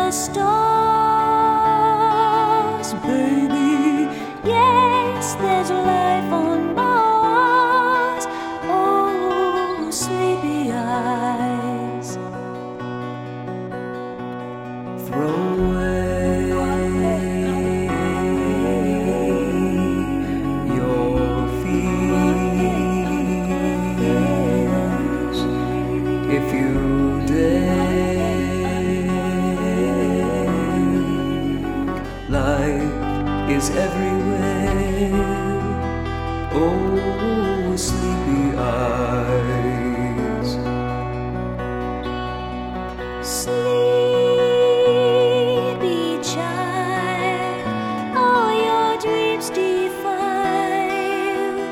the stars, baby. Yes, there's life on Mars. Oh, sleepy eyes. Throw away your fears if you life is everywhere. Oh, sleepy eyes. Sleepy child, all your dreams defiled.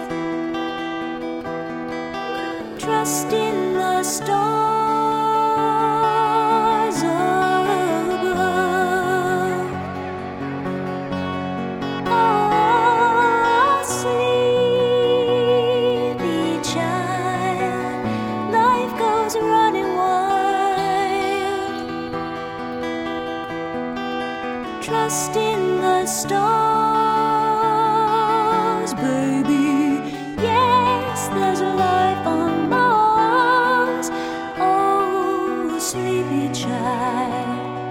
Trust in the stars. Trust in the stars, baby. Yes, there's life on Mars. Oh, sleepy child.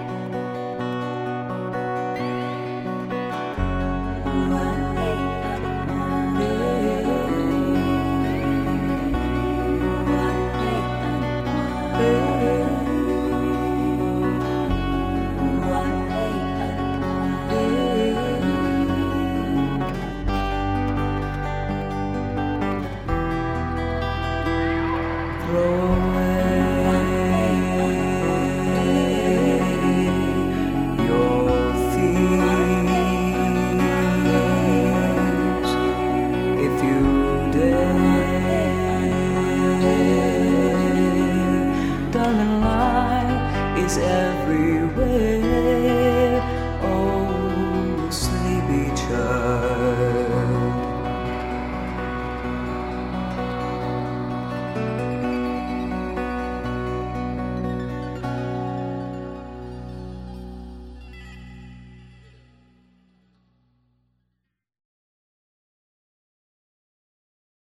Throw away your fears if you dare. Darling, life is everywhere.